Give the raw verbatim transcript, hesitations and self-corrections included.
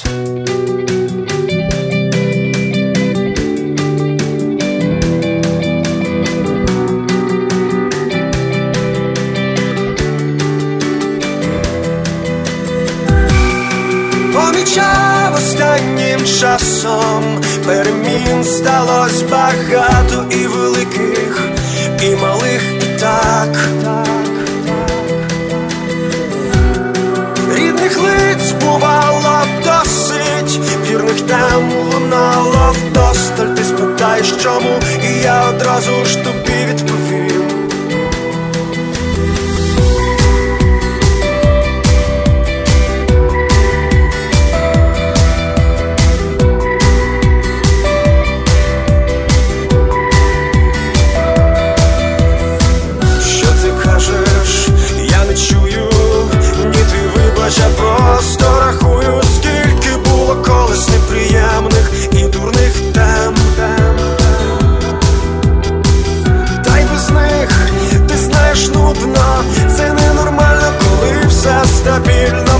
Помічав останнім часом, перемін сталось багато, і великих, і малих, і так. Рідних лиць бувало досить, вірних тем лунало вдосталь. Ти спитаєш чому, і я одразу ж тобі відповім. Я просто рахую, скільки було колись неприємних і дурних тем. Та й без них, ти знаєш, нудно. Це ненормально, коли все стабільно.